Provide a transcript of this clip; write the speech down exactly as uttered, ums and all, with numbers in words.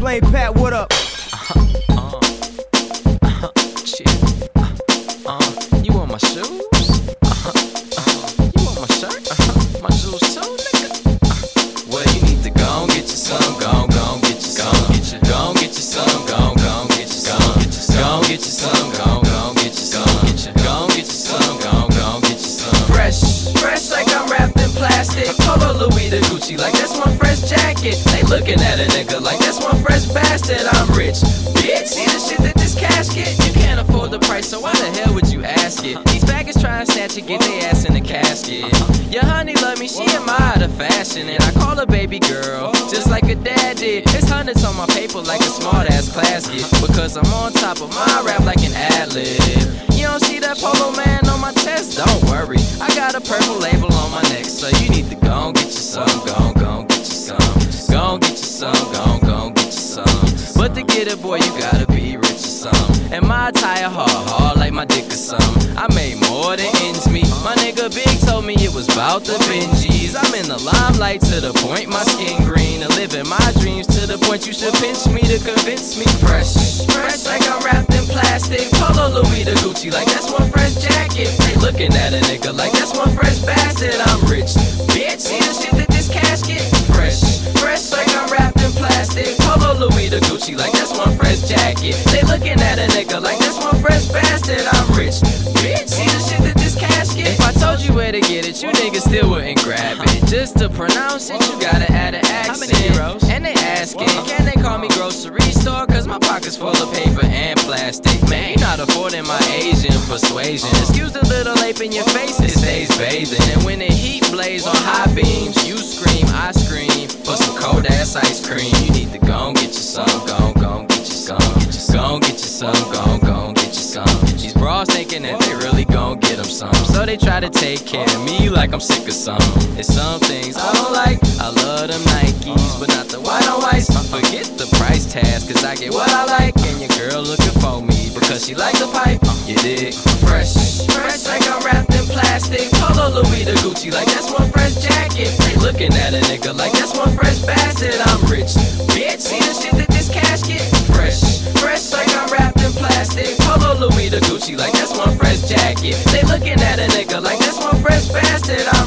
Flame Pat, what up? Uh-huh, uh, uh-huh, shit. Uh, uh, you want my shoes? Uh-huh, uh, you want my shirt? Uh-huh, my shoes too, nigga? Uh, well, you need to go and get you some, go, go, get you some, get you, go get you some, go, go, get you some, get you some, go get you some, go, go, get you some, get you, go get you some, go, go, get you some. Fresh, fresh like I'm wrapped in plastic. Polo Louis the Gucci like that's my fresh jacket. They looking at a nigga like that's my fresh bastard. I'm rich, bitch. See the shit that this casket. You can't afford the price, so why the hell would you ask it? These faggots try and snatch it, get their ass in the casket. Your honey love me, she admire the fashion, and I call her baby girl, just like a dad did. It's hundreds on my paper like a smart ass class get, because I'm on top of my rap like an ad-lib. You don't see that polo man on my chest? Don't worry, I got a purple label on my neck, so you need to go and get you some, go, go, get you some, go and get you some, go, go, get you some. But to get it, boy, you gotta be rich or some. And my attire hard, hard like my dick or some. I made more than ends meet. My nigga Big told me it was about the Benjis. I'm in the limelight to the point my skin green. And living my dreams to the point you should pinch me to convince me. Fresh, fresh like I'm wrapped in plastic. Polo Louis the Gucci like that's my fresh jacket. They looking at a nigga like that's my fresh bastard. I'm rich, bitch. See the shit that this casket. Fresh, fresh like I'm wrapped in plastic. Polo Louis the Gucci like that's my fresh jacket. They looking at a nigga like that's my fresh bastard. I'm rich, bitch. See the shit that this casket. If I told you where to get it, you niggas still wouldn't grab it. Just to pronounce it, you gotta add an accent. How many zeros? And they asking, can they call me grocery store? Cause my pocket's full of paper and plastic. Man, you not affording my Asian persuasion. Excuse the little ape in your face, it stays bathing. And when the heat blaze on high beams, you scream, I scream for some cold ass ice cream. You need to go and get you some, go, go, get you some, go and get you some, go, go, get you some. These bras thinking that they really gon' get them some, so they try to take care of me like I'm sick of some. It's some things I don't like, I love them Nikes, but not the white on whites. Forget the price tags, cause I get what I like. And your girl looking for me, because she like the pipe, you dig? Fresh, fresh like I'm wrapped in plastic. Polo Louis the Gucci like that's my fresh jacket. They looking at a nigga like that's my fresh bastard. I'm rich, bitch. See the shit that this casket. Fresh, fresh like I'm wrapped in plastic. Polo Louis the Gucci like that's my fresh jacket. They looking at a nigga like that's my fresh bastard.